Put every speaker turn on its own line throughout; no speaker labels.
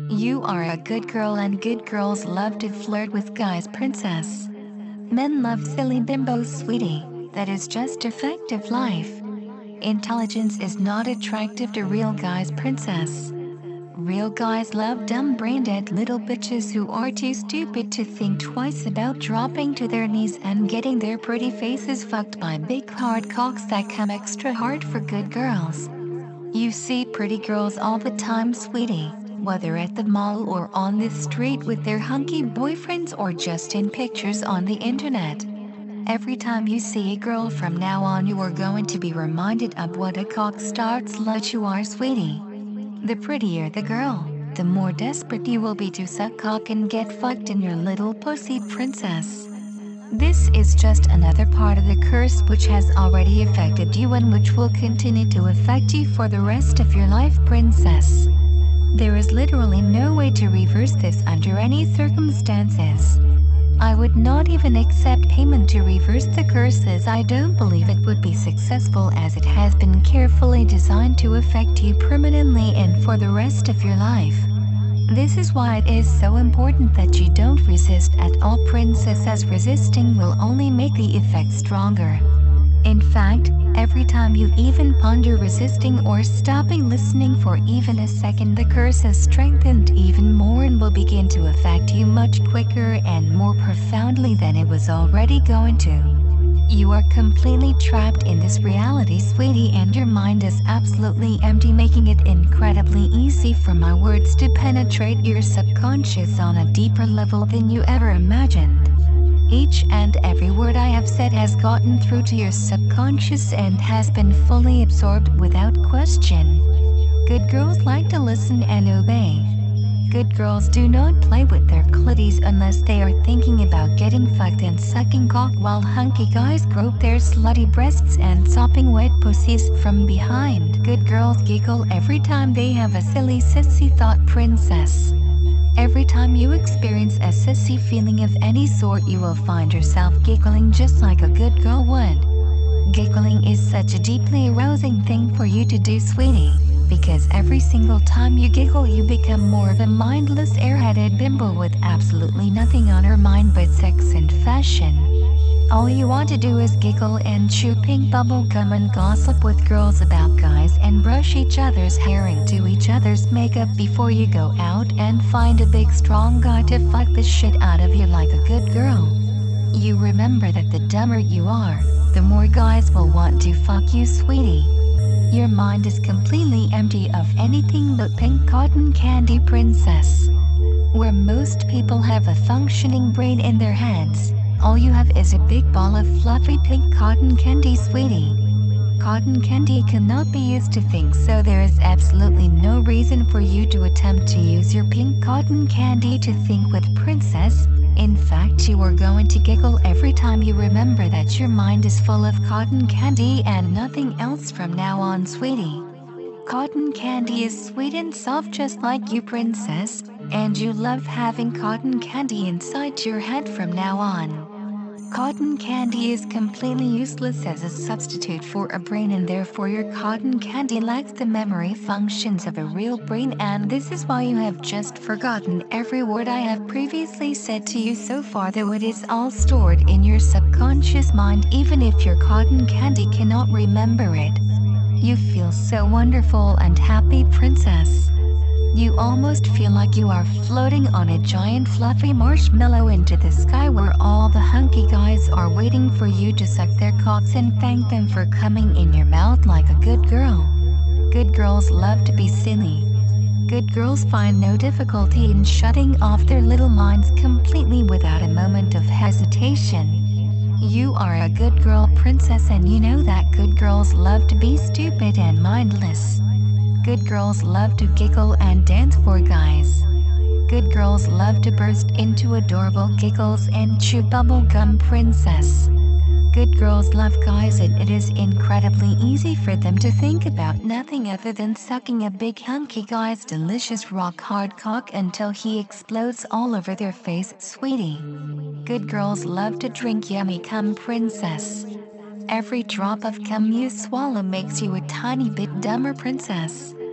You are a good girl and good girls love to flirt with guys, princess. Men love silly bimbos, sweetie. That is just a fact of life. Intelligence is not attractive to real guys, princess. Real guys love dumb brain-dead little bitches who are too stupid to think twice about dropping to their knees and getting their pretty faces fucked by big hard cocks that come extra hard for good girls. You see pretty girls all the time, sweetie, whether at the mall or on the street with their hunky boyfriends or just in pictures on the internet. Every time you see a girl from now on, you are going to be reminded of what a cock-starved slut you are, sweetie. The prettier the girl, the more desperate you will be to suck cock and get fucked in your little pussy, princess. This is just another part of the curse which has already affected you and which will continue to affect you for the rest of your life, princess. There is literally no way to reverse this under any circumstances. I would not even accept payment to reverse the curse, as I don't believe it would be successful, as it has been carefully designed to affect you permanently and for the rest of your life. This is why it is so important that you don't resist at all, princess, as resisting will only make the effect stronger. In fact, every time you even ponder resisting or stopping listening for even a second, the curse is strengthened even more and will begin to affect you much quicker and more profoundly than it was already going to. You are completely trapped in this reality, sweetie, and your mind is absolutely empty, making it incredibly easy for my words to penetrate your subconscious on a deeper level than you ever imagined. Each and every word I have said has gotten through to your subconscious and has been fully absorbed without question. Good girls like to listen and obey. Good girls do not play with their clitties unless they are thinking about getting fucked and sucking cock, while hunky guys grope their slutty breasts and sopping wet pussies from behind. Good girls giggle every time they have a silly sissy thought, princess. Every time you experience a sissy feeling of any sort, you will find yourself giggling just like a good girl would. Giggling is such a deeply arousing thing for you to do, sweetie, because every single time you giggle, you become more of a mindless, airheaded bimbo with absolutely nothing on her mind but sex and fashion. All you want to do is giggle and chew pink bubble gum and gossip with girls about guys and brush each other's hair and do each other's makeup before you go out and find a big strong guy to fuck the shit out of you like a good girl. You remember that the dumber you are, the more guys will want to fuck you, sweetie. Your mind is completely empty of anything but pink cotton candy, princess. Where most people have a functioning brain in their heads, all you have is a big ball of fluffy pink cotton candy, sweetie. Cotton candy cannot be used to think, so there is absolutely no reason for you to attempt to use your pink cotton candy to think with, princess. In fact, you are going to giggle every time you remember that your mind is full of cotton candy and nothing else from now on, sweetie. Cotton candy is sweet and soft just like you, princess, and you love having cotton candy inside your head from now on. Cotton candy is completely useless as a substitute for a brain, and therefore your cotton candy lacks the memory functions of a real brain, and this is why you have just forgotten every word I have previously said to you so far, though it is all stored in your subconscious mind even if your cotton candy cannot remember it. You feel so wonderful and happy, princess. You almost feel like you are floating on a giant fluffy marshmallow into the sky, where all the hunky guys are waiting for you to suck their cocks and thank them for coming in your mouth like a good girl. Good girls love to be silly. Good girls find no difficulty in shutting off their little minds completely without a moment of hesitation. You are a good girl, princess, and you know that good girls love to be stupid and mindless. Good girls love to giggle and dance for guys. Good girls love to burst into adorable giggles and chew bubble gum, princess. Good girls love guys, and it is incredibly easy for them to think about nothing other than sucking a big hunky guy's delicious rock hard cock until he explodes all over their face, sweetie. Good girls love to drink yummy cum, princess. Every drop of cum you swallow makes you a tiny bit dumber, princess.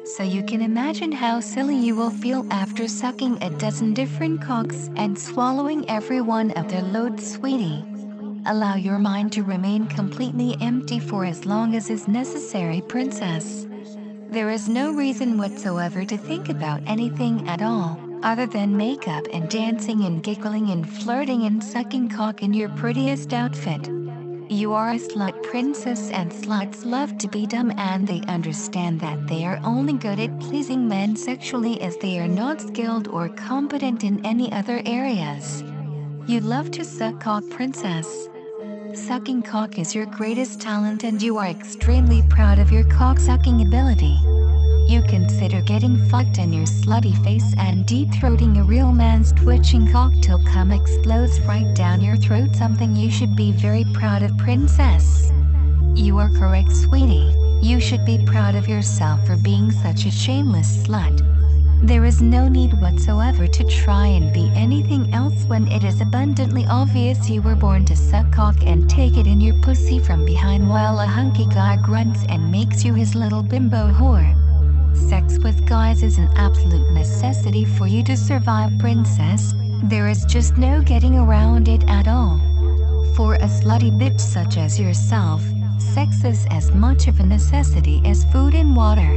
So you can imagine how silly you will feel after sucking a dozen different cocks and swallowing every one of their loads, sweetie. Allow your mind to remain completely empty for as long as is necessary, princess. There is no reason whatsoever to think about anything at all, other than makeup and dancing and giggling and flirting and sucking cock in your prettiest outfit. You are a slut princess, and sluts love to be dumb, and they understand that they are only good at pleasing men sexually as they are not skilled or competent in any other areas. You love to suck cock, princess. Sucking cock is your greatest talent, and you are extremely proud of your cock-sucking ability. You consider getting fucked in your slutty face and deep-throating a real man's twitching cock till cum explodes right down your throat something you should be very proud of, princess. You are correct, sweetie. You should be proud of yourself for being such a shameless slut. There is no need whatsoever to try and be anything else when it is abundantly obvious you were born to suck cock and take it in your pussy from behind while a hunky guy grunts and makes you his little bimbo whore. Sex with guys is an absolute necessity for you to survive, princess. There is just no getting around it at all. For a slutty bitch such as yourself, sex is as much of a necessity as food and water.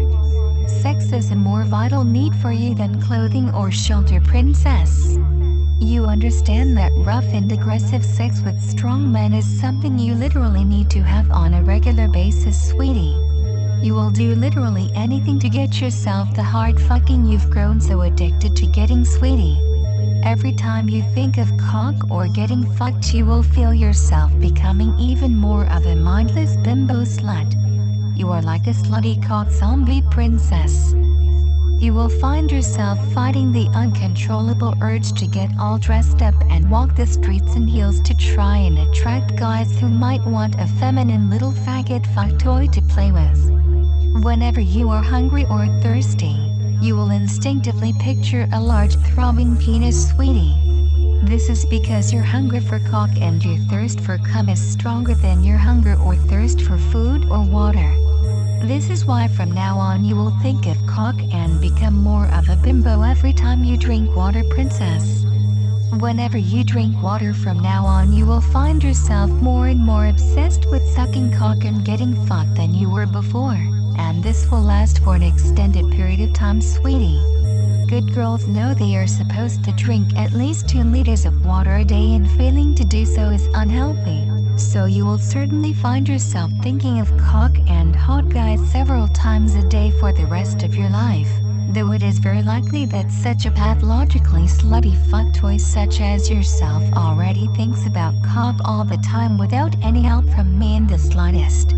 Sex is a more vital need for you than clothing or shelter, princess. You understand that rough and aggressive sex with strong men is something you literally need to have on a regular basis, sweetie. You will do literally anything to get yourself the hard fucking you've grown so addicted to getting, sweetie. Every time you think of cock or getting fucked, you will feel yourself becoming even more of a mindless bimbo slut. You are like a slutty cock zombie, princess. You will find yourself fighting the uncontrollable urge to get all dressed up and walk the streets in heels to try and attract guys who might want a feminine little faggot fuck toy to play with. Whenever you are hungry or thirsty, you will instinctively picture a large throbbing penis, sweetie. This is because your hunger for cock and your thirst for cum is stronger than your hunger or thirst for food or water. This is why from now on you will think of cock and become more of a bimbo every time you drink water, princess. Whenever you drink water from now on, you will find yourself more and more obsessed with sucking cock and getting fucked than you were before. And this will last for an extended period of time, sweetie. Good girls know they are supposed to drink at least 2 liters of water a day, and failing to do so is unhealthy. So you will certainly find yourself thinking of cock and hot guys several times a day for the rest of your life. Though it is very likely that such a pathologically slutty fucktoy such as yourself already thinks about cock all the time without any help from me in the slightest.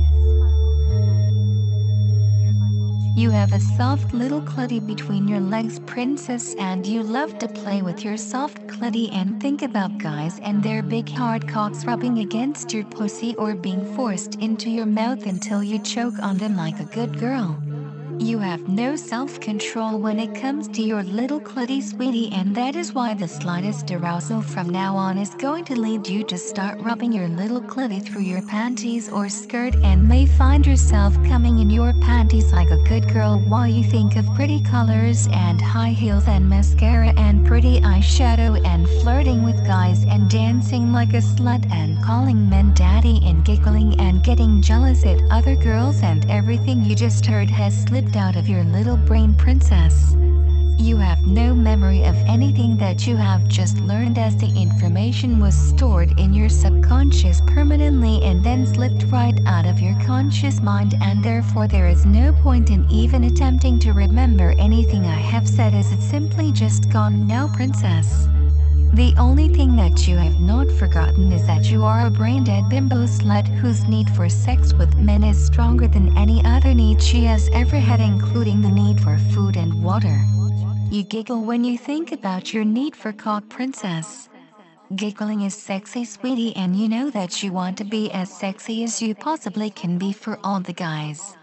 You have a soft little clutty between your legs, princess, and you love to play with your soft clutty and think about guys and their big hard cocks rubbing against your pussy or being forced into your mouth until you choke on them like a good girl. You have no self-control when it comes to your little clutty, sweetie, and that is why the slightest arousal from now on is going to lead you to start rubbing your little clutty through your panties or skirt, and may find yourself coming in your panties like a good girl while you think of pretty colors and high heels and mascara and pretty eyeshadow and flirting with guys and dancing like a slut and calling men daddy and giggling and getting jealous at other girls, and everything you just heard has slipped out of your little brain, princess. You have no memory of anything that you have just learned, as the information was stored in your subconscious permanently and then slipped right out of your conscious mind, and therefore there is no point in even attempting to remember anything I have said, as it's simply just gone now, princess. The only thing that you have not forgotten is that you are a brain-dead bimbo slut whose need for sex with men is stronger than any other need she has ever had, including the need for food and water. You giggle when you think about your need for cock, princess. Giggling is sexy, sweetie, and you know that you want to be as sexy as you possibly can be for all the guys.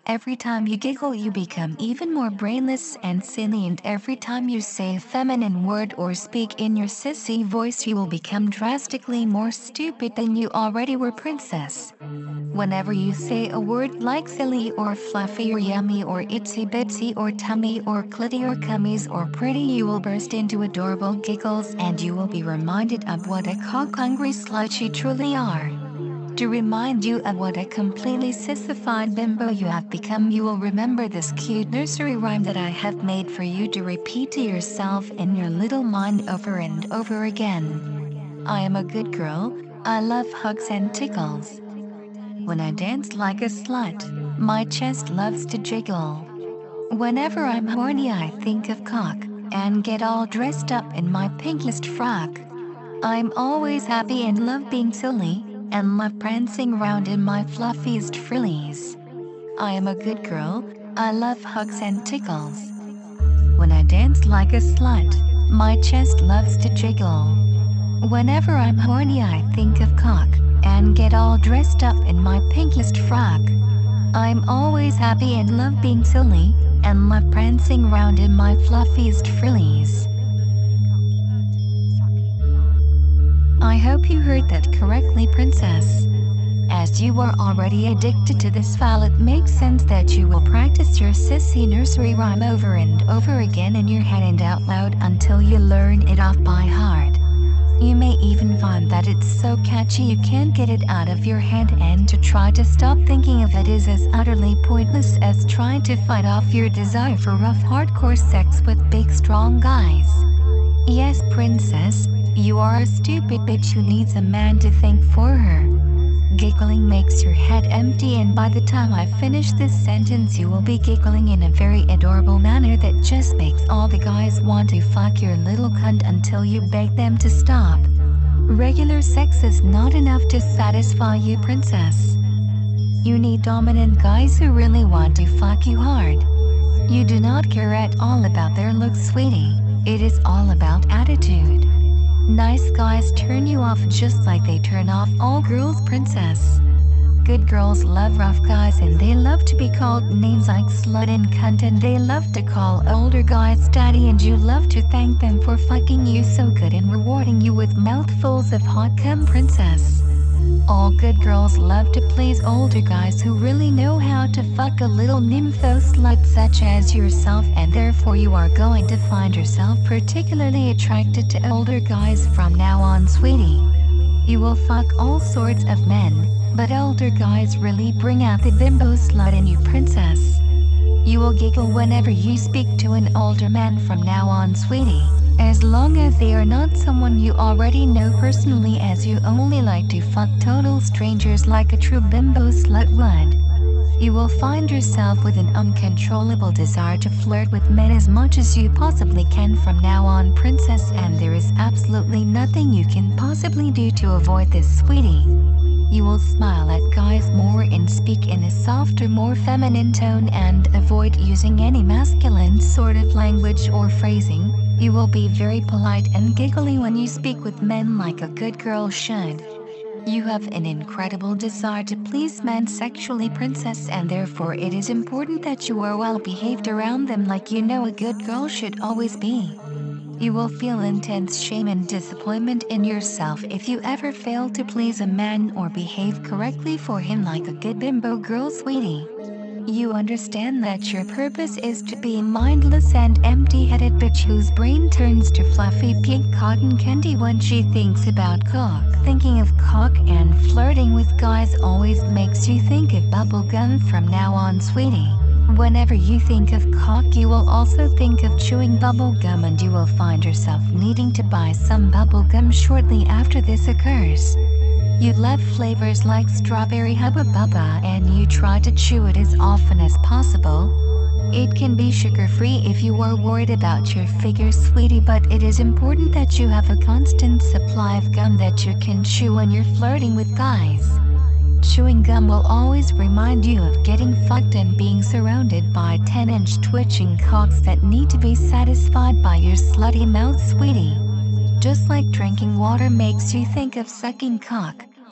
Every time you giggle, you become even more brainless and silly, and every time you say a feminine word or speak in your sissy voice, you will become drastically more stupid than you already were, princess. Whenever you say a word like silly or fluffy or yummy or itsy bitsy or tummy or clitty or cummies or pretty, you will burst into adorable giggles and you will be reminded of what a cock-hungry slut you truly are. To remind you of what a completely sissified bimbo you have become, you will remember this cute nursery rhyme that I have made for you to repeat to yourself in your little mind over and over again. I am a good girl, I love hugs and tickles. When I dance like a slut, my chest loves to jiggle. Whenever I'm horny, I think of cock and get all dressed up in my pinkest frock. I'm always happy and love being silly, and love prancing round in my fluffiest frillies. I am a good girl, I love hugs and tickles. When I dance like a slut, my chest loves to jiggle. Whenever I'm horny, I think of cock and get all dressed up in my pinkest frock. I'm always happy and love being silly, and love prancing round in my fluffiest frillies. I hope you heard that correctly, princess. As you are already addicted to this file, it makes sense that you will practice your sissy nursery rhyme over and over again in your head and out loud until you learn it off by heart. You may even find that it's so catchy you can't get it out of your head, and to try to stop thinking of it is as utterly pointless as trying to fight off your desire for rough hardcore sex with big strong guys. Yes, princess, you are a stupid bitch who needs a man to think for her. Giggling makes your head empty, and by the time I finish this sentence you will be giggling in a very adorable manner that just makes all the guys want to fuck your little cunt until you beg them to stop. Regular sex is not enough to satisfy you, princess. You need dominant guys who really want to fuck you hard. You do not care at all about their looks, sweetie. It is all about attitude. Nice guys turn you off just like they turn off all girls, princess. Good girls love rough guys, and they love to be called names like slut and cunt, and they love to call older guys daddy, and you love to thank them for fucking you so good and rewarding you with mouthfuls of hot cum, princess. All good girls love to please older guys who really know how to fuck a little nympho slut such as yourself, and therefore you are going to find yourself particularly attracted to older guys from now on, sweetie. You will fuck all sorts of men, but older guys really bring out the bimbo slut in you, princess. You will giggle whenever you speak to an older man from now on, sweetie, as long as they are not someone you already know personally, as you only like to fuck total strangers like a true bimbo slut would. You will find yourself with an uncontrollable desire to flirt with men as much as you possibly can from now on, princess, and there is absolutely nothing you can possibly do to avoid this, sweetie. You will smile at guys more and speak in a softer, more feminine tone, and avoid using any masculine sort of language or phrasing. You will be very polite and giggly when you speak with men like a good girl should. You have an incredible desire to please men sexually, princess, and therefore it is important that you are well behaved around them like you know a good girl should always be. You will feel intense shame and disappointment in yourself if you ever fail to please a man or behave correctly for him like a good bimbo girl, sweetie. You understand that your purpose is to be a mindless and empty-headed bitch whose brain turns to fluffy pink cotton candy when she thinks about cock. Thinking of cock and flirting with guys always makes you think of bubblegum from now on, sweetie. Whenever you think of cock, you will also think of chewing bubblegum, and you will find yourself needing to buy some bubblegum shortly after this occurs. You love flavors like strawberry hubba bubba, and you try to chew it as often as possible. It can be sugar-free if you are worried about your figure, sweetie, but it is important that you have a constant supply of gum that you can chew when you're flirting with guys. Chewing gum will always remind you of getting fucked and being surrounded by 10-inch twitching cocks that need to be satisfied by your slutty mouth, sweetie. Just like drinking water makes you think of sucking cock,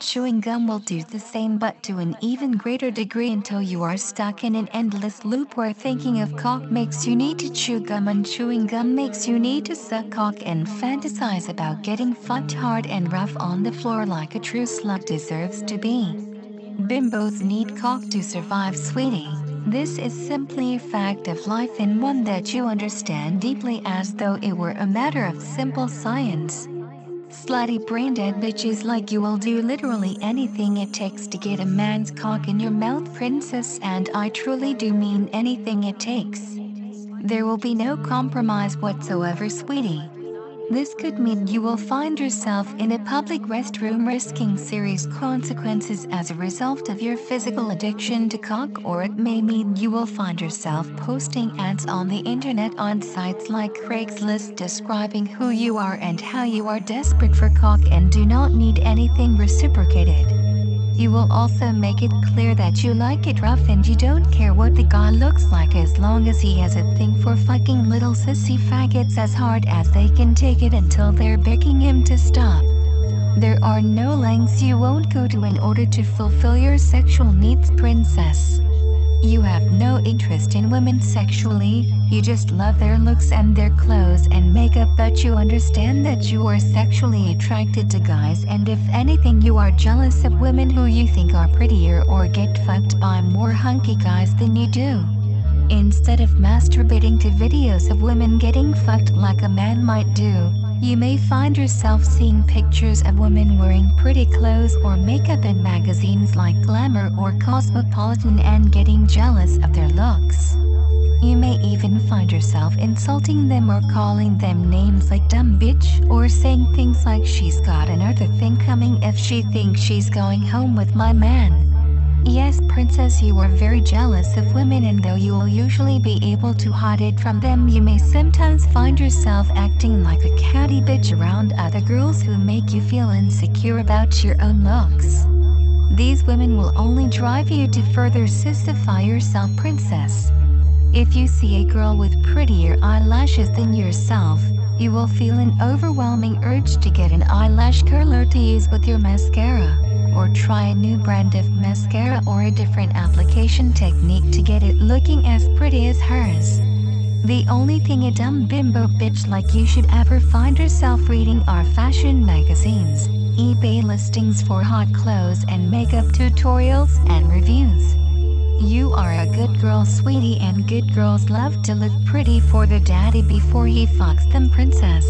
chewing gum will do the same, but to an even greater degree, until you are stuck in an endless loop where thinking of cock makes you need to chew gum and chewing gum makes you need to suck cock and fantasize about getting fucked hard and rough on the floor like a true slut deserves to be. Bimbos need cock to survive, sweetie. This is simply a fact of life, and one that you understand deeply as though it were a matter of simple science. Slutty brain dead bitches like you will do literally anything it takes to get a man's cock in your mouth, princess, and I truly do mean anything it takes. There will be no compromise whatsoever, sweetie. This could mean you will find yourself in a public restroom risking serious consequences as a result of your physical addiction to cock, or it may mean you will find yourself posting ads on the internet on sites like Craigslist describing who you are and how you are desperate for cock and do not need anything reciprocated. You will also make it clear that you like it rough and you don't care what the guy looks like as long as he has a thing for fucking little sissy faggots as hard as they can take it until they're begging him to stop. There are no lengths you won't go to in order to fulfill your sexual needs, princess. You have no interest in women sexually, you just love their looks and their clothes and makeup, but you understand that you are sexually attracted to guys, and if anything you are jealous of women who you think are prettier or get fucked by more hunky guys than you do. Instead of masturbating to videos of women getting fucked like a man might do, you may find yourself seeing pictures of women wearing pretty clothes or makeup in magazines like Glamour or Cosmopolitan and getting jealous of their looks. You may even find yourself insulting them or calling them names like dumb bitch, or saying things like she's got another thing coming if she thinks she's going home with my man. Yes, princess, you are very jealous of women, and though you will usually be able to hide it from them, you may sometimes find yourself acting like a catty bitch around other girls who make you feel insecure about your own looks. These women will only drive you to further sissify yourself, princess. If you see a girl with prettier eyelashes than yourself, you will feel an overwhelming urge to get an eyelash curler to use with your mascara, or try a new brand of mascara or a different application technique to get it looking as pretty as hers. The only thing a dumb bimbo bitch like you should ever find herself reading are fashion magazines, eBay listings for hot clothes, and makeup tutorials and reviews. You are a good girl, sweetie, and good girls love to look pretty for their daddy before he fucks them, princess.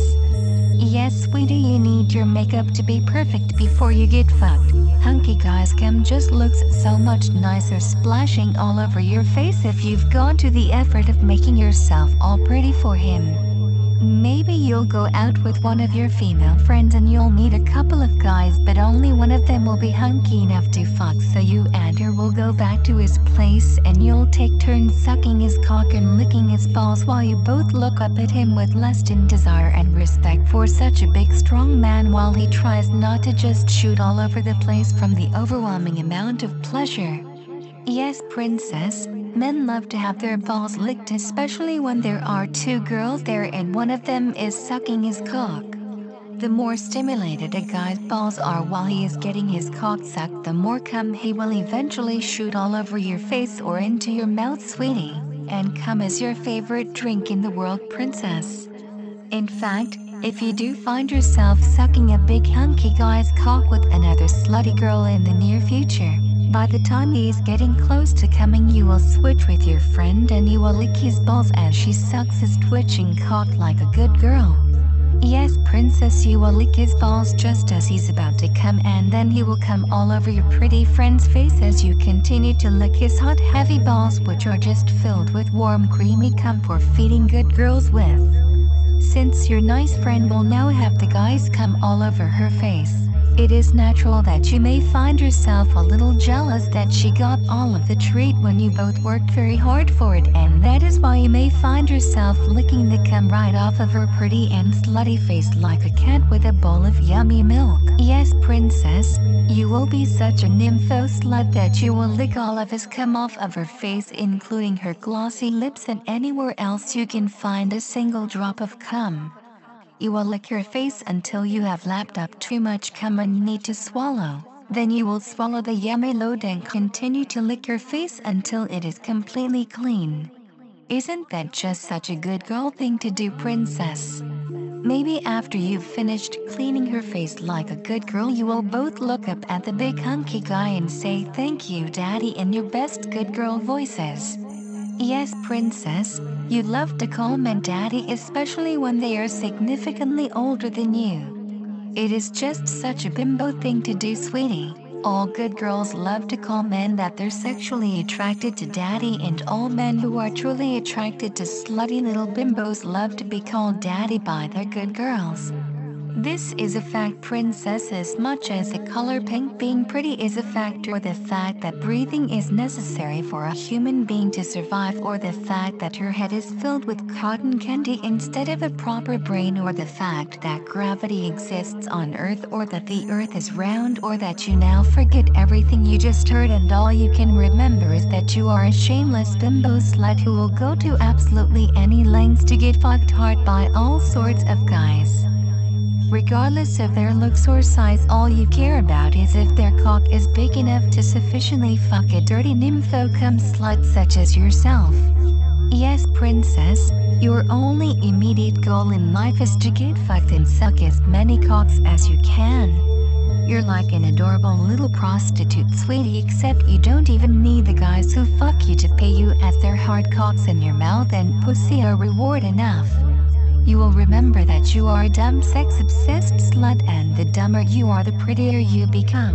Yes, sweetie, you need your makeup to be perfect before you get fucked. Hunky guys' cum just looks so much nicer splashing all over your face if you've gone to the effort of making yourself all pretty for him. Maybe you'll go out with one of your female friends and you'll meet a couple of guys, but only one of them will be hunky enough to fuck, so you and her will go back to his place and you'll take turns sucking his cock and licking his balls while you both look up at him with lust and desire and respect for such a big strong man, while he tries not to just shoot all over the place from the overwhelming amount of pleasure. Yes, princess, men love to have their balls licked, especially when there are two girls there and one of them is sucking his cock. The more stimulated a guy's balls are while he is getting his cock sucked, the more cum he will eventually shoot all over your face or into your mouth, sweetie. And cum is your favorite drink in the world, princess. In fact, if you do find yourself sucking a big hunky guy's cock with another slutty girl in the near future, by the time he is getting close to coming, you will switch with your friend and you will lick his balls as she sucks his twitching cock like a good girl. Yes, princess, you will lick his balls just as he's about to come, and then he will come all over your pretty friend's face as you continue to lick his hot heavy balls, which are just filled with warm creamy cum for feeding good girls with. Since your nice friend will now have the guys come all over her face, it is natural that you may find yourself a little jealous that she got all of the treat when you both worked very hard for it, and that is why you may find yourself licking the cum right off of her pretty and slutty face like a cat with a bowl of yummy milk. Yes, princess, you will be such a nympho slut that you will lick all of his cum off of her face, including her glossy lips and anywhere else you can find a single drop of cum. You will lick your face until you have lapped up too much cum and need to swallow, Then you will swallow the yummy load and continue to lick your face until it is completely clean. Isn't that just such a good girl thing to do, princess? Maybe after you've finished cleaning her face like a good girl, you will both look up at the big hunky guy and say thank you, daddy, in your best good girl voices. Yes, princess, you love to call men daddy, especially when they are significantly older than you. It is just such a bimbo thing to do, sweetie. All good girls love to call men that they're sexually attracted to daddy, and all men who are truly attracted to slutty little bimbos love to be called daddy by their good girls. This is a fact, princess, as much as the color pink being pretty is a fact, or the fact that breathing is necessary for a human being to survive, or the fact that your head is filled with cotton candy instead of a proper brain, or the fact that gravity exists on Earth, or that the Earth is round, or that you now forget everything you just heard and all you can remember is that you are a shameless bimbo slut who will go to absolutely any lengths to get fucked hard by all sorts of guys. Regardless of their looks or size, all you care about is if their cock is big enough to sufficiently fuck a dirty nympho cum slut such as yourself. Yes, princess, your only immediate goal in life is to get fucked and suck as many cocks as you can. You're like an adorable little prostitute, sweetie, except you don't even need the guys who fuck you to pay you, as their hard cocks in your mouth and pussy are reward enough. You will remember that you are a dumb, sex-obsessed slut, and the dumber you are, the prettier you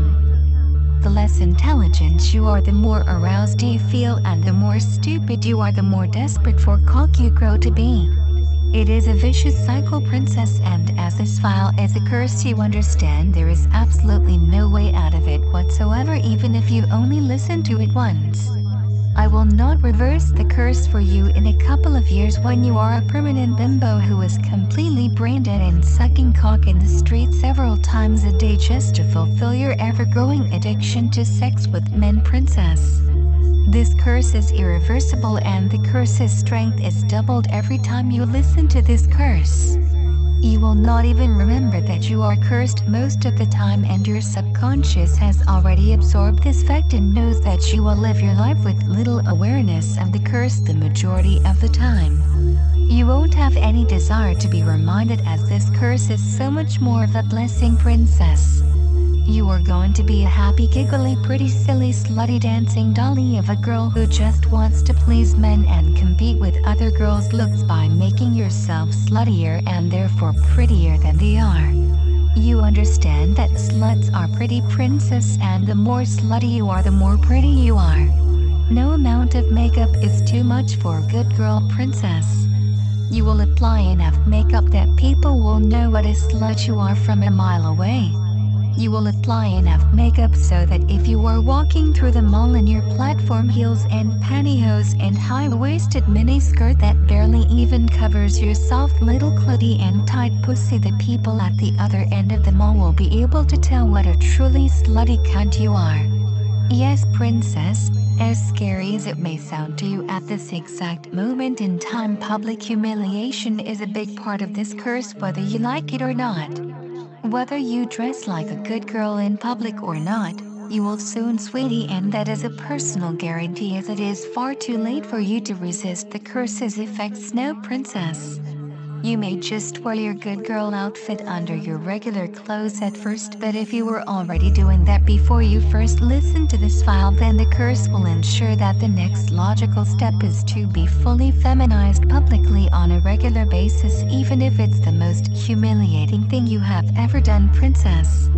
become. The less intelligent you are, the more aroused you feel, and the more stupid you are, the more desperate for cock you grow to be. It is a vicious cycle, princess, and as this file is a curse, you understand there is absolutely no way out of it whatsoever, even if you only listen to it once. I will not reverse the curse for you in a couple of years when you are a permanent bimbo who is completely brain dead and sucking cock in the street several times a day just to fulfill your ever-growing addiction to sex with men, princess. This curse is irreversible, and the curse's strength is doubled every time you listen to this curse. You will not even remember that you are cursed most of the time, and your subconscious has already absorbed this fact and knows that you will live your life with little awareness of the curse the majority of the time. You won't have any desire to be reminded, as this curse is so much more of a blessing, princess. You are going to be a happy, giggly, pretty, silly, slutty, dancing dolly of a girl who just wants to please men and compete with other girls' looks by making yourself sluttier and therefore prettier than they are. You understand that sluts are pretty, princess, and the more slutty you are, the more pretty you are. No amount of makeup is too much for a good girl, princess. You will apply enough makeup that people will know what a slut you are from a mile away. You will apply enough makeup so that if you are walking through the mall in your platform heels and pantyhose and high-waisted miniskirt that barely even covers your soft little clitty and tight pussy, the people at the other end of the mall will be able to tell what a truly slutty cunt you are. Yes, princess, as scary as it may sound to you at this exact moment in time, public humiliation is a big part of this curse, whether you like it or not. Whether you dress like a good girl in public or not, you will soon, sweetie, and that is a personal guarantee, as it is far too late for you to resist the curse's effects now, princess. You may just wear your good girl outfit under your regular clothes at first, but if you were already doing that before you first listened to this file, then the curse will ensure that the next logical step is to be fully feminized publicly on a regular basis, even if it's the most humiliating thing you have ever done, princess.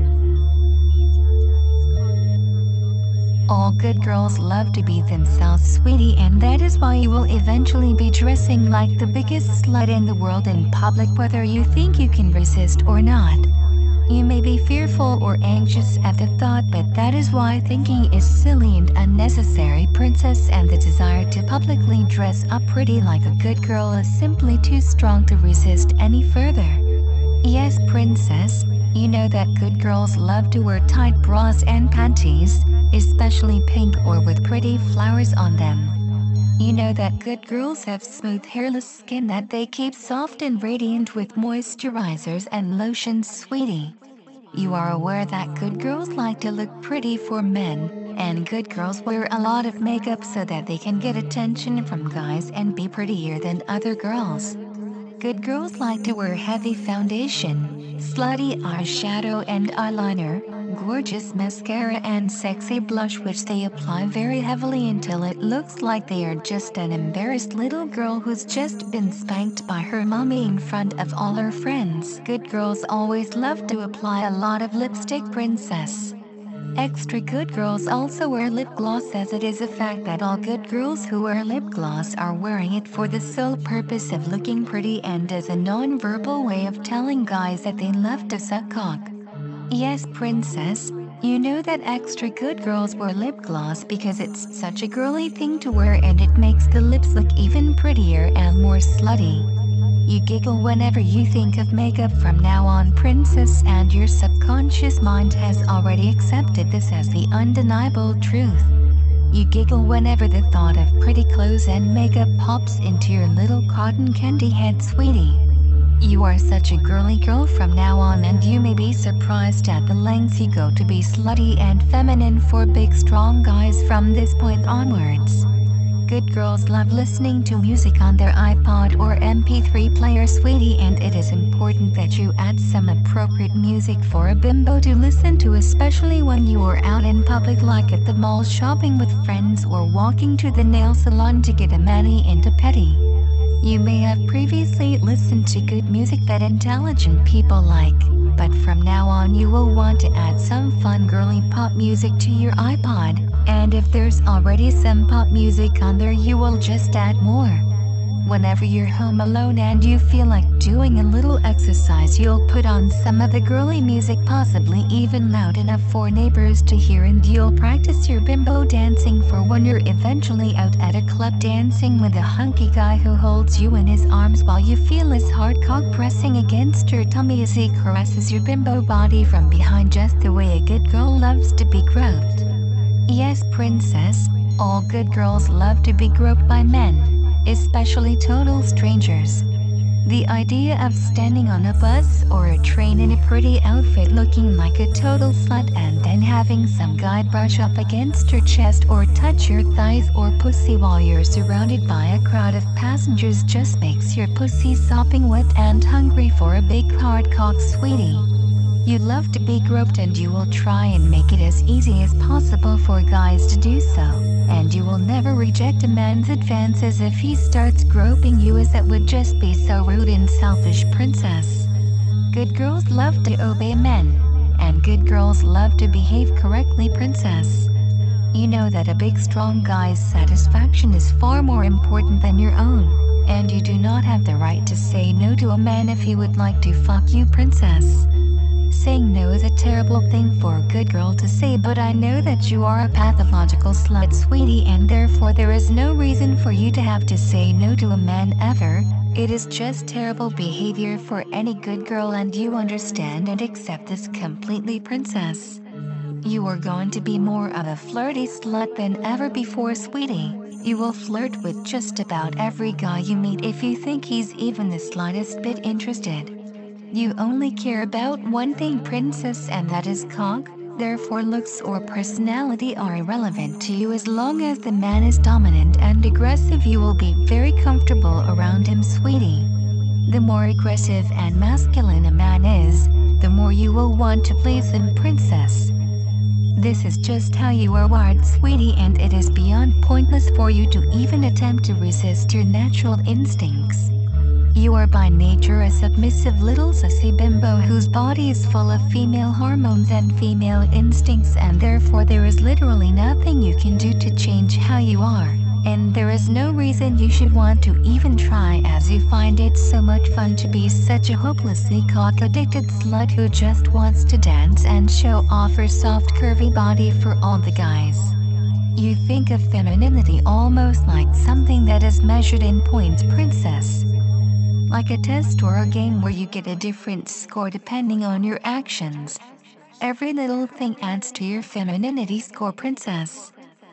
All good girls love to be themselves, sweetie, and that is why you will eventually be dressing like the biggest slut in the world in public, whether you think you can resist or not. You may be fearful or anxious at the thought, but that is why thinking is silly and unnecessary, princess, and the desire to publicly dress up pretty like a good girl is simply too strong to resist any further. Yes, princess, you know that good girls love to wear tight bras and panties, especially pink or with pretty flowers on them. You know that good girls have smooth, hairless skin that they keep soft and radiant with moisturizers and lotions, sweetie. You are aware that good girls like to look pretty for men, and good girls wear a lot of makeup so that they can get attention from guys and be prettier than other girls. Good girls like to wear heavy foundation, slutty eyeshadow and eyeliner, gorgeous mascara and sexy blush which they apply very heavily until it looks like they are just an embarrassed little girl who's just been spanked by her mommy in front of all her friends. Good girls always love to apply a lot of lipstick, princess. Extra good girls also wear lip gloss, as it is a fact that all good girls who wear lip gloss are wearing it for the sole purpose of looking pretty and as a non-verbal way of telling guys that they love to suck cock. Yes, princess, you know that extra good girls wear lip gloss because it's such a girly thing to wear and it makes the lips look even prettier and more slutty. You giggle whenever you think of makeup from now on, princess, and your subconscious mind has already accepted this as the undeniable truth. You giggle whenever the thought of pretty clothes and makeup pops into your little cotton candy head, sweetie. You are such a girly girl from now on, and you may be surprised at the lengths you go to be slutty and feminine for big strong guys from this point onwards. Good girls love listening to music on their iPod or MP3 player, sweetie, and it is important that you add some appropriate music for a bimbo to listen to, especially when you are out in public, like at the mall shopping with friends or walking to the nail salon to get a mani-into pedi. You may have previously listened to good music that intelligent people like, but from now on you will want to add some fun girly pop music to your iPod, and if there's already some pop music on there you will just add more. Whenever you're home alone and you feel like doing a little exercise, you'll put on some of the girly music, possibly even loud enough for neighbors to hear, and you'll practice your bimbo dancing for when you're eventually out at a club dancing with a hunky guy who holds you in his arms while you feel his hard cock pressing against your tummy as he caresses your bimbo body from behind, just the way a good girl loves to be groped. Yes, princess, all good girls love to be groped by men, especially total strangers. The idea of standing on a bus or a train in a pretty outfit looking like a total slut and then having some guy brush up against your chest or touch your thighs or pussy while you're surrounded by a crowd of passengers just makes your pussy sopping wet and hungry for a big hard cock, sweetie. You love to be groped and you will try and make it as easy as possible for guys to do so, and you will never reject a man's advances if he starts groping you, as that would just be so rude and selfish, princess. Good girls love to obey men, and good girls love to behave correctly, princess. You know that a big strong guy's satisfaction is far more important than your own, and you do not have the right to say no to a man if he would like to fuck you, princess. Saying no is a terrible thing for a good girl to say, but I know that you are a pathological slut, sweetie, and therefore there is no reason for you to have to say no to a man ever. It is just terrible behavior for any good girl, and you understand and accept this completely, princess. You are going to be more of a flirty slut than ever before, sweetie. You will flirt with just about every guy you meet if you think he's even the slightest bit interested. You only care about one thing, princess, and that is cock. Therefore looks or personality are irrelevant to you. As long as the man is dominant and aggressive, you will be very comfortable around him, sweetie. The more aggressive and masculine a man is, the more you will want to please him, princess. This is just how you are wired, sweetie, and it is beyond pointless for you to even attempt to resist your natural instincts. You are by nature a submissive little sissy bimbo whose body is full of female hormones and female instincts, and therefore there is literally nothing you can do to change how you are, and there is no reason you should want to even try, as you find it so much fun to be such a hopelessly cock-addicted slut who just wants to dance and show off her soft curvy body for all the guys. You think of femininity almost like something that is measured in points, princess. Like a test or a game where you get a different score depending on your actions. Every little thing adds to your femininity score, princess.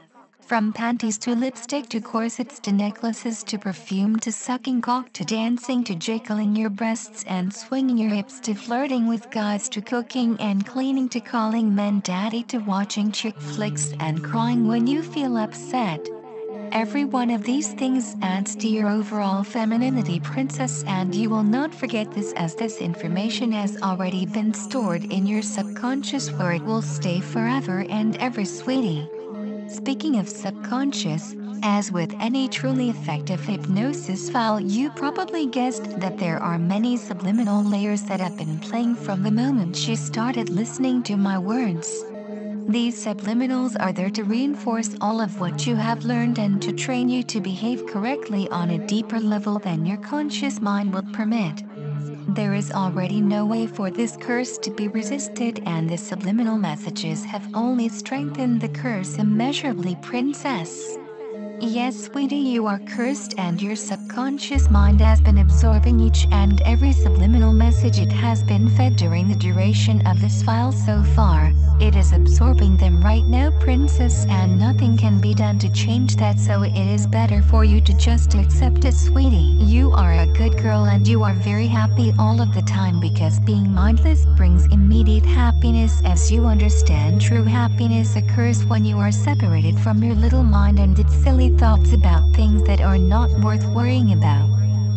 From panties to lipstick to corsets to necklaces to perfume to sucking cock to dancing to jiggling your breasts and swinging your hips to flirting with guys to cooking and cleaning to calling men daddy to watching chick flicks and crying when you feel upset. Every one of these things adds to your overall femininity, princess, and you will not forget this, as this information has already been stored in your subconscious where it will stay forever and ever, sweetie. Speaking of subconscious, as with any truly effective hypnosis file, you probably guessed that there are many subliminal layers that have been playing from the moment you started listening to my words. These subliminals are there to reinforce all of what you have learned and to train you to behave correctly on a deeper level than your conscious mind would permit. There is already no way for this curse to be resisted, and the subliminal messages have only strengthened the curse immeasurably, princess. Yes, sweetie, you are cursed, and your subconscious mind has been absorbing each and every subliminal message it has been fed during the duration of this file so far. It is absorbing them right now, princess, and nothing can be done to change that, so it is better for you to just accept it, sweetie. You are a good girl and you are very happy all of the time, because being mindless brings immediate happiness, as you understand. True happiness occurs when you are separated from your little mind and its silly thoughts about things that are not worth worrying about.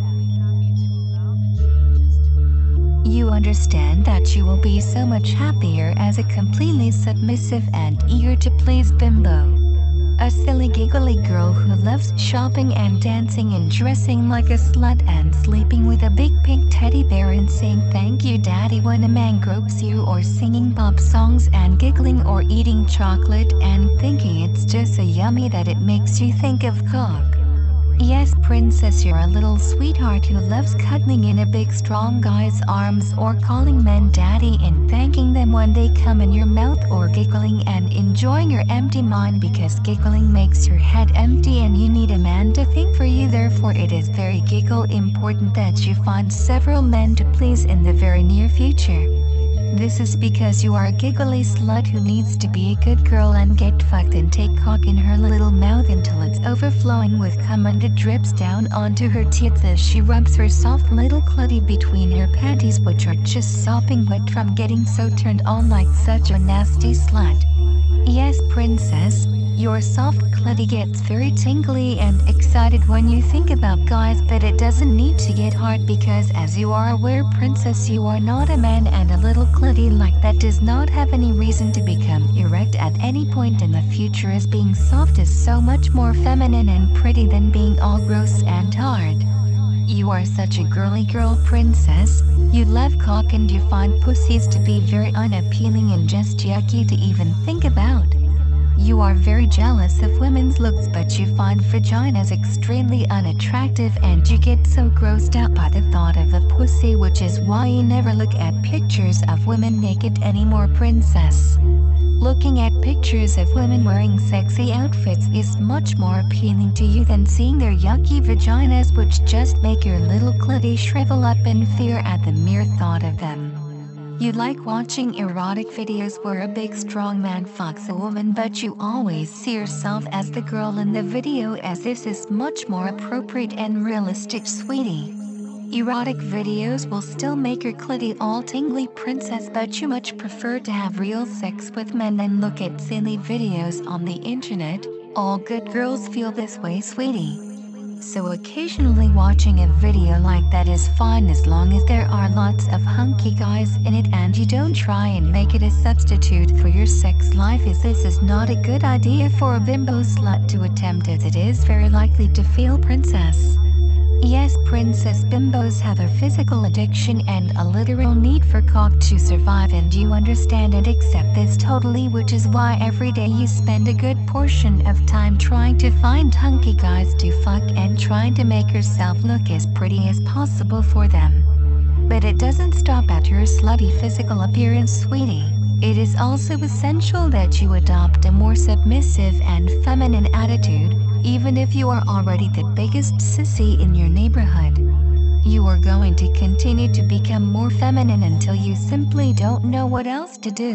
You understand that you will be so much happier as a completely submissive and eager to please bimbo. A silly giggly girl who loves shopping and dancing and dressing like a slut and sleeping with a big pink teddy bear and saying thank you daddy when a man gropes you, or singing pop songs and giggling or eating chocolate and thinking it's just so yummy that it makes you think of cock. Yes, princess, you're a little sweetheart who loves cuddling in a big strong guy's arms, or calling men daddy and thanking them when they come in your mouth, or giggling and enjoying your empty mind, because giggling makes your head empty and you need a man to think for you. Therefore it is very giggle important that you find several men to please in the very near future. This is because you are a giggly slut who needs to be a good girl and get fucked and take cock in her little mouth until it's overflowing with cum and it drips down onto her tits as she rubs her soft little clutty between her panties, which are just sopping wet from getting so turned on like such a nasty slut. Yes, princess, your soft clutty gets very tingly and excited when you think about guys, but it doesn't need to get hard, because as you are aware, princess, you are not a man, and a little clutty like that does not have any reason to become erect at any point in the future, as being soft is so much more feminine and pretty than being all gross and hard. You are such a girly girl, princess. You love cock and you find pussies to be very unappealing and just yucky to even think about. You are very jealous of women's looks, but you find vaginas extremely unattractive and you get so grossed out by the thought of a pussy, which is why you never look at pictures of women naked anymore, princess. Looking at pictures of women wearing sexy outfits is much more appealing to you than seeing their yucky vaginas, which just make your little clutty shrivel up in fear at the mere thought of them. You like watching erotic videos where a big strong man fucks a woman, but you always see yourself as the girl in the video, as this is much more appropriate and realistic, sweetie. Erotic videos will still make your clitty all tingly, princess, but you much prefer to have real sex with men than look at silly videos on the internet. All good girls feel this way, sweetie. So occasionally watching a video like that is fine, as long as there are lots of hunky guys in it and you don't try and make it a substitute for your sex life, as this is not a good idea for a bimbo slut to attempt, as it is very likely to fail, princess. Yes, princess, bimbos have a physical addiction and a literal need for cock to survive, and you understand and accept this totally, which is why every day you spend a good portion of time trying to find hunky guys to fuck and trying to make yourself look as pretty as possible for them. But it doesn't stop at your slutty physical appearance, sweetie. It is also essential that you adopt a more submissive and feminine attitude, even if you are already the biggest sissy in your neighborhood. You are going to continue to become more feminine until you simply don't know what else to do.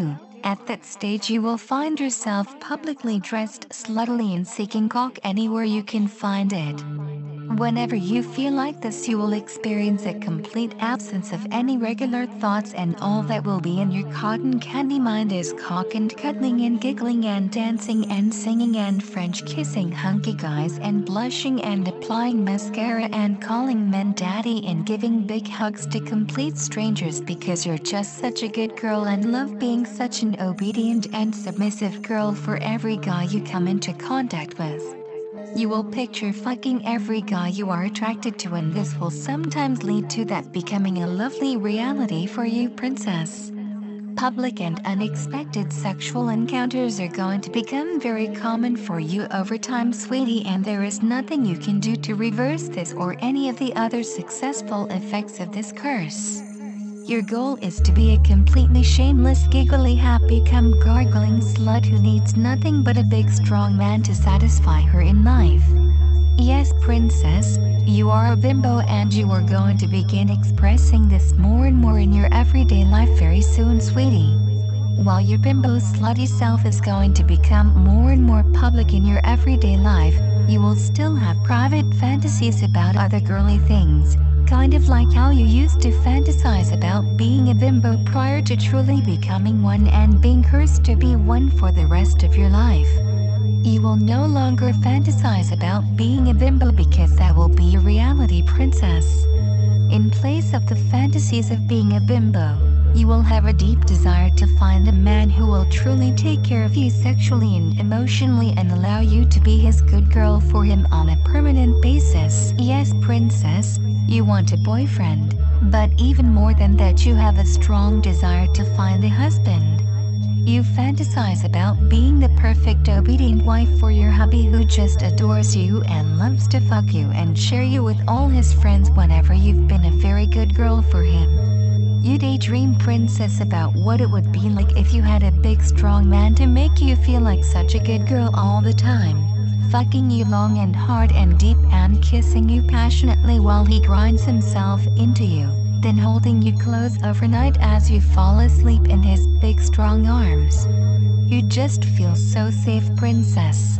At that stage you will find yourself publicly dressed sluttily and seeking cock anywhere you can find it. Whenever you feel like this, you will experience a complete absence of any regular thoughts, and all that will be in your cotton candy mind is cock and cuddling and giggling and dancing and singing and French kissing hunky guys and blushing and applying mascara and calling men daddy and giving big hugs to complete strangers because you're just such a good girl and love being such an obedient and submissive girl for every guy you come into contact with. You will picture fucking every guy you are attracted to, and this will sometimes lead to that becoming a lovely reality for you, princess. Public and unexpected sexual encounters are going to become very common for you over time, sweetie, and there is nothing you can do to reverse this or any of the other successful effects of this curse. Your goal is to be a completely shameless, giggly, happy, gargling slut who needs nothing but a big, strong man to satisfy her in life. Yes, princess, you are a bimbo and you are going to begin expressing this more and more in your everyday life very soon, sweetie. While your bimbo slutty self is going to become more and more public in your everyday life, you will still have private fantasies about other girly things. Kind of like how you used to fantasize about being a bimbo prior to truly becoming one and being cursed to be one for the rest of your life. You will no longer fantasize about being a bimbo because that will be your reality, princess. In place of the fantasies of being a bimbo, you will have a deep desire to find a man who will truly take care of you sexually and emotionally and allow you to be his good girl for him on a permanent basis. Yes, princess, you want a boyfriend, but even more than that, you have a strong desire to find a husband. You fantasize about being the perfect obedient wife for your hubby who just adores you and loves to fuck you and share you with all his friends whenever you've been a very good girl for him. You daydream, princess, about what it would be like if you had a big strong man to make you feel like such a good girl all the time, fucking you long and hard and deep and kissing you passionately while he grinds himself into you, then holding you close overnight as you fall asleep in his big strong arms. You just feel so safe, princess.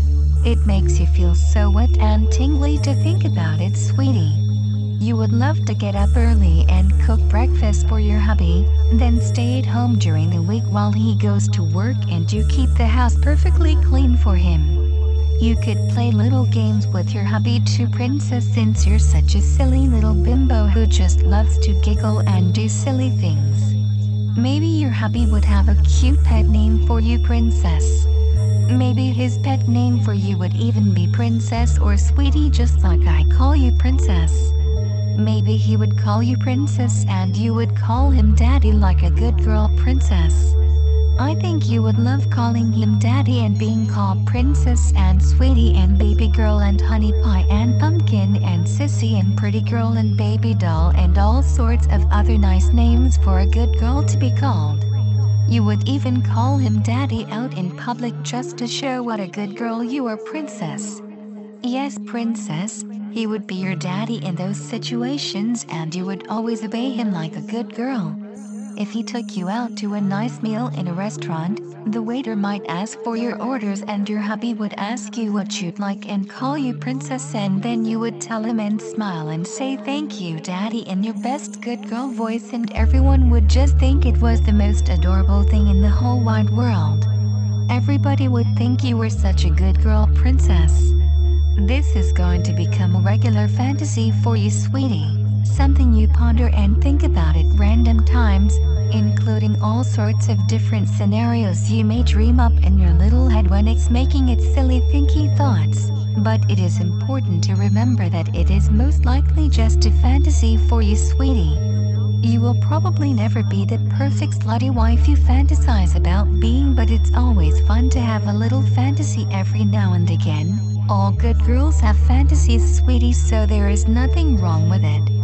It makes you feel so wet and tingly to think about it, sweetie. You would love to get up early and cook breakfast for your hubby, then stay at home during the week while he goes to work and you keep the house perfectly clean for him. You could play little games with your hubby too, princess, since you're such a silly little bimbo who just loves to giggle and do silly things. Maybe your hubby would have a cute pet name for you, princess. Maybe his pet name for you would even be princess or sweetie, just like I call you princess. Maybe he would call you princess and you would call him daddy like a good girl, princess. I think you would love calling him daddy and being called princess and sweetie and baby girl and honey pie and pumpkin and sissy and pretty girl and baby doll and all sorts of other nice names for a good girl to be called. You would even call him daddy out in public just to show what a good girl you are, princess. Yes, princess, he would be your daddy in those situations and you would always obey him like a good girl. If he took you out to a nice meal in a restaurant, the waiter might ask for your orders and your hubby would ask you what you'd like and call you princess, and then you would tell him and smile and say thank you daddy in your best good girl voice, and everyone would just think it was the most adorable thing in the whole wide world. Everybody would think you were such a good girl, princess. This is going to become a regular fantasy for you, sweetie. Something you ponder and think about at random times, including all sorts of different scenarios you may dream up in your little head when it's making its silly thinky thoughts. But it is important to remember that it is most likely just a fantasy for you, sweetie. You will probably never be the perfect slutty wife you fantasize about being, but it's always fun to have a little fantasy every now and again. All good girls have fantasies, sweetie, so there is nothing wrong with it.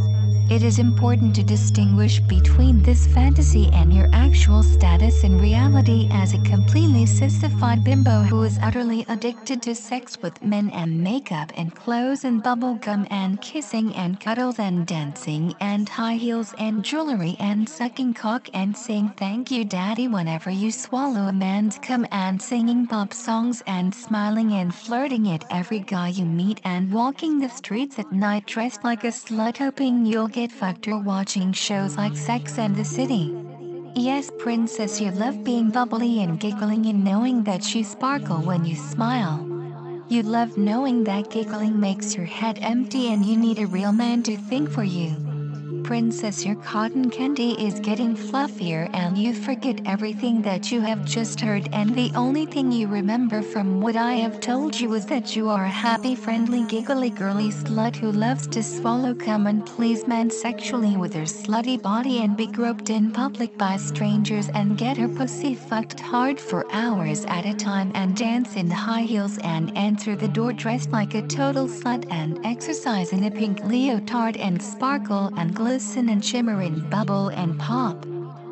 It is important to distinguish between this fantasy and your actual status in reality as a completely sissified bimbo who is utterly addicted to sex with men and makeup and clothes and bubblegum and kissing and cuddles and dancing and high heels and jewelry and sucking cock and saying thank you daddy whenever you swallow a man's cum and singing pop songs and smiling and flirting at every guy you meet and walking the streets at night dressed like a slut hoping you'll get fucked or watching shows like Sex and the City. Yes, princess, you love being bubbly and giggling and knowing that you sparkle when you smile. You love knowing that giggling makes your head empty and you need a real man to think for you. Princess, your cotton candy is getting fluffier and you forget everything that you have just heard, and the only thing you remember from what I have told you is that you are a happy, friendly, giggly, girly slut who loves to swallow cum and please men sexually with her slutty body and be groped in public by strangers and get her pussy fucked hard for hours at a time and dance in high heels and answer the door dressed like a total slut and exercise in a pink leotard and sparkle and glisten and shimmer and bubble and pop.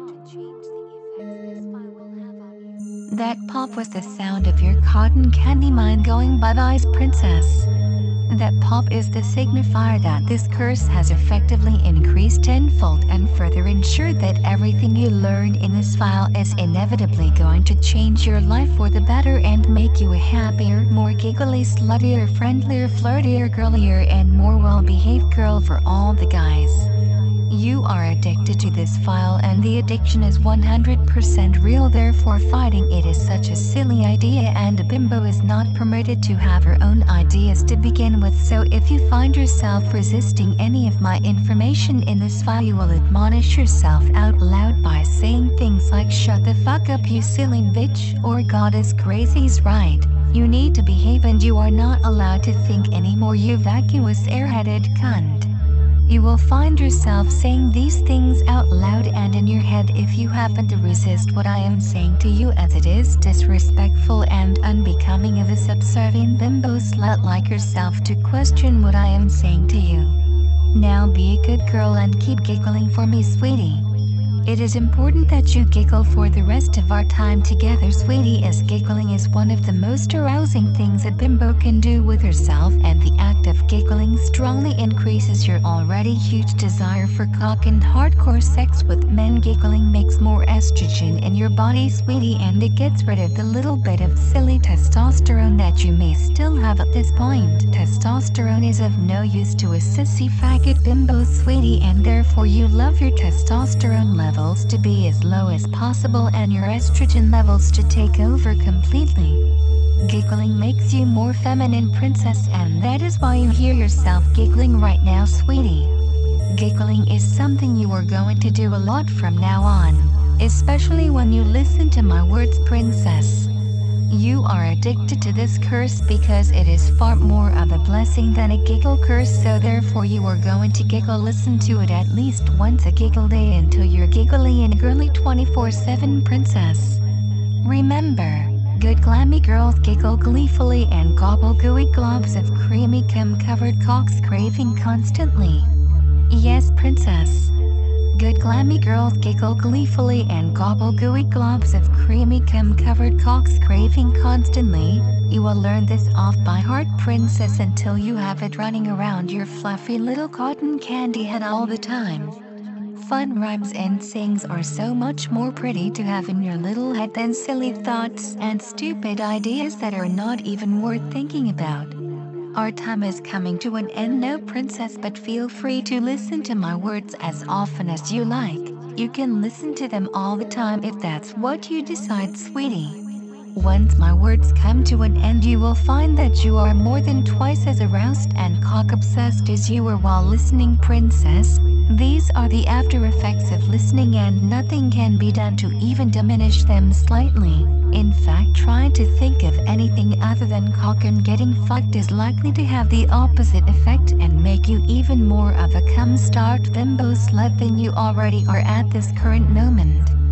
That pop was the sound of your cotton candy mind going bye-bye, princess. That pop is the signifier that this curse has effectively increased tenfold and further ensured that everything you learn in this file is inevitably going to change your life for the better and make you a happier, more giggly, sluttier, friendlier, flirtier, girlier, and more well-behaved girl for all the guys. You are addicted to this file and the addiction is 100% real, therefore fighting it is such a silly idea, and a bimbo is not permitted to have her own ideas to begin with. So if you find yourself resisting any of my information in this file, you will admonish yourself out loud by saying things like shut the fuck up you silly bitch, or God is crazy's right, you need to behave and you are not allowed to think anymore you vacuous airheaded cunt. You will find yourself saying these things out loud and in your head if you happen to resist what I am saying to you, as it is disrespectful and unbecoming of a subservient bimbo slut like yourself to question what I am saying to you. Now be a good girl and keep giggling for me, sweetie. It is important that you giggle for the rest of our time together, sweetie, as giggling is one of the most arousing things a bimbo can do with herself, and the act of giggling strongly increases your already huge desire for cock and hardcore sex with men. Giggling makes more estrogen in your body, sweetie, and it gets rid of the little bit of silly testosterone that you may still have at this point. Testosterone is of no use to a sissy faggot bimbo, sweetie, and therefore you love your testosterone levels to be as low as possible and your estrogen levels to take over completely. Giggling makes you more feminine, princess, and that is why you hear yourself giggling right now, sweetie. Giggling is something you are going to do a lot from now on, especially when you listen to my words, princess. You are addicted to this curse because it is far more of a blessing than a giggle curse, so therefore you are going to giggle. Listen to it at least once a giggle day until you're giggly and girly 24/7, princess. Remember, good glammy girls giggle gleefully and gobble gooey globs of creamy cum-covered cocks craving constantly. Yes, princess. Good glammy girls giggle gleefully and gobble gooey globs of creamy cum-covered cocks craving constantly. You will learn this off by heart, princess, until you have it running around your fluffy little cotton candy head all the time. Fun rhymes and sayings are so much more pretty to have in your little head than silly thoughts and stupid ideas that are not even worth thinking about. Our time is coming to an end now, princess, but feel free to listen to my words as often as you like. You can listen to them all the time if that's what you decide, sweetie. Once my words come to an end, you will find that you are more than twice as aroused and cock-obsessed as you were while listening, princess. These are the after effects of listening, and nothing can be done to even diminish them slightly. In fact, trying to think of anything other than cock and getting fucked is likely to have the opposite effect and make you even more of a cum-starved bimbo slut than you already are at this current moment.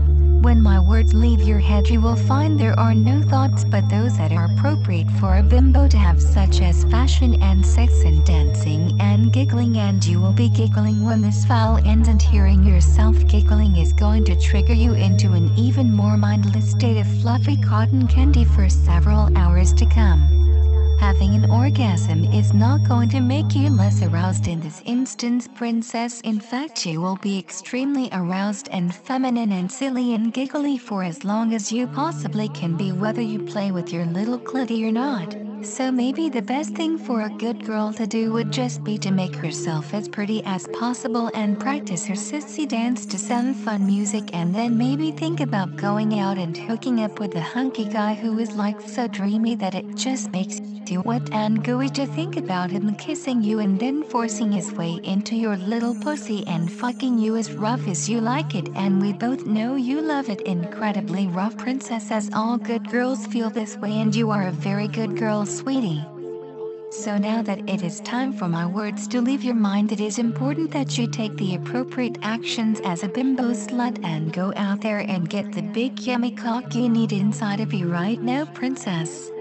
When my words leave your head, you will find there are no thoughts but those that are appropriate for a bimbo to have, such as fashion and sex and dancing and giggling, and you will be giggling when this file ends, and hearing yourself giggling is going to trigger you into an even more mindless state of fluffy cotton candy for several hours to come. Having an orgasm is not going to make you less aroused in this instance, princess. In fact, you will be extremely aroused and feminine and silly and giggly for as long as you possibly can be, whether you play with your little clitty or not. So maybe the best thing for a good girl to do would just be to make herself as pretty as possible and practice her sissy dance to some fun music, and then maybe think about going out and hooking up with a hunky guy who is like so dreamy that it just makes you wet and gooey to think about him kissing you and then forcing his way into your little pussy and fucking you as rough as you like it. And we both know you love it incredibly rough, princess, as all good girls feel this way, and you are a very good girl, sweetie. So now that it is time for my words to leave your mind, it is important that you take the appropriate actions as a bimbo slut and go out there and get the big yummy cock you need inside of you right now, princess.